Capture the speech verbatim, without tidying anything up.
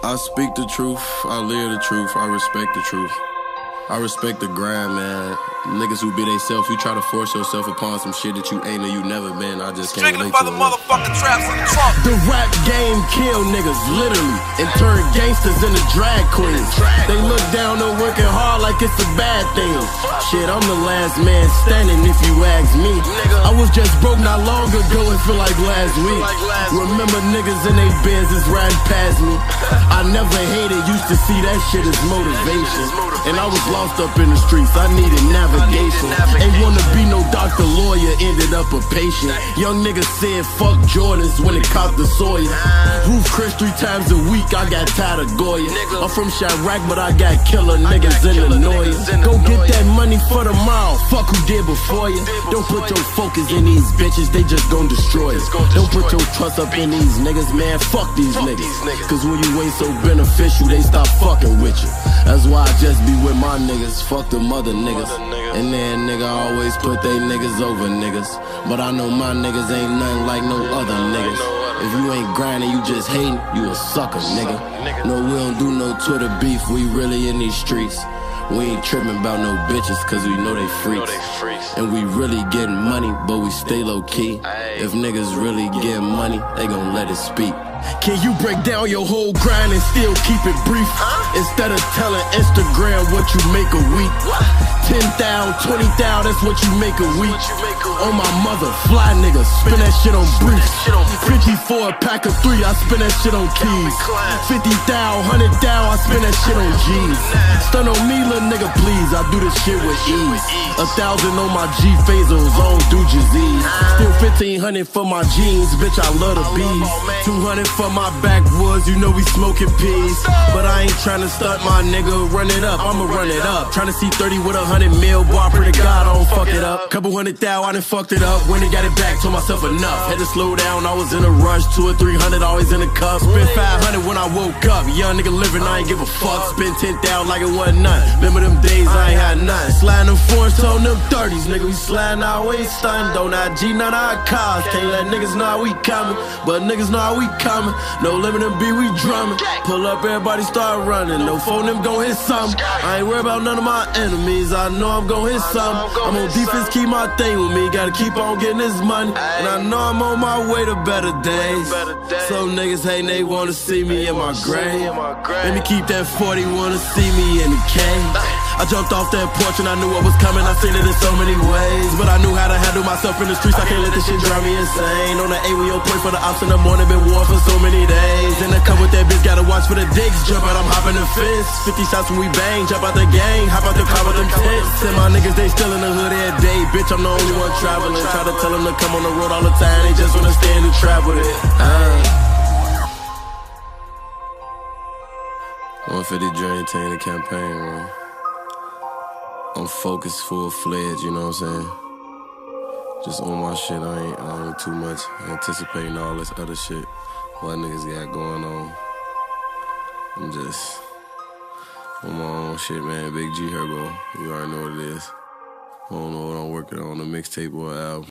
I speak the truth, I live the truth, I respect the truth. I respect the grind, man. Niggas who be they self, you try to force yourself upon some shit that you ain't or you never been. I just can't relate to it. Strictly by the motherfucking traps in the trunk. The rap game kill niggas, literally, and turn gangsters into drag queens. They look down on working hard like it's a bad thing. Shit, I'm the last man standing if you ask me. I was just broke not long ago and feel like last week. Remember niggas in they Benz is riding past me. I never hated, used to see that shit as motivation. And I was lost up in the streets, I needed navigation. Ain't wanna be no doctor, lawyer, ended up a patient. Young niggas said fuck Jordans when it copped the Sawyer. Roof Chris three times a week, I got tired of Goya. I'm from Chirac, but I got killer niggas in the noise. Go get that money for tomorrow, fuck who did before you. Don't put your focus in these bitches, they just gon' destroy us. Don't put your trust up in these niggas, man, fuck these niggas. Cause when you ain't so beneficial, they stop fucking with you. That's why I just be with my niggas, fuck them other niggas. And then nigga always put they niggas over niggas. But I know my niggas ain't nothing like no other niggas. If you ain't grinding, you just hating, you a sucker, nigga. No, we don't do no Twitter beef, we really in these streets. We ain't tripping about no bitches, cause we know they freaks. And we really getting money, but we stay low key. If niggas really getting money, they gon' let it speak. Can you break down your whole grind and still keep it brief? Instead of telling Instagram what you make a week. ten thousand, twenty thousand, that's what you make a week. On my mother, fly nigga, spin that shit on briefs. fifty-four, a pack of three, I spin that shit on keys. fifty thousand, one hundred thousand, I spin that shit on G's. Stun on me, little nigga, please, I do this shit with ease. A thousand on my G Phasals, I don't do disease. Still fifteen hundred for my jeans, bitch, I love the bees. two hundred for my backwoods, you know we smoking peas. But I ain't tryna stunt my nigga, run it up, I'ma run it up. Tryna see thirty with a hundred mil, boy, I pray to God I don't fuck it up. Couple hundred thou, I done fucked it up. When it got it back, told myself enough. Had to slow down, I was in a rush. Two or three hundred, always in the cup. Spent five hundred when I woke up. Young nigga living, I ain't give a fuck. Spent ten thousand like it wasn't none. Remember them days, I ain't had none. Sliding them fours, told them thirties, nigga, we sliding our way stunned. Don't I G, none of our cars. Can't let niggas know how we coming, but niggas know how we coming. No limit to be, we drumming. Pull up, everybody start running. No phone, them gon' hit something. I ain't worried about none of my enemies. I know I'm gon' hit something. I'm on defense, keep my thing with me. Gotta keep on getting this money. And I know I'm on my way to better days. Some niggas hate, they wanna see me in my grave. Let me keep that forty, wanna see me in the cave. I jumped off that porch and I knew what was coming. I seen it in so many ways, but I knew how to handle myself in the streets. I can't let this shit drive me insane. On the A, we on point for the ops in the morning. Been warm for so many days. In the cup with that bitch, gotta watch for the dicks. Jump out, I'm hopping the fence. fifty shots when we bang. Jump out the gang, hop out the car with them tents. And my niggas, they still in the hood every day. Bitch, I'm the only one traveling. Try to tell them to come on the road all the time. They just wanna stay in the trap with it. uh. one fifty Journey Team, the campaign, man. I'm focused, full-fledged, you know what I'm saying? Just on my shit, I ain't, I ain't too much anticipating all this other shit. What niggas got going on. I'm just on my own shit, man. Big G Herbo, you already know what it is. I don't know what I'm working on, a mixtape or an album.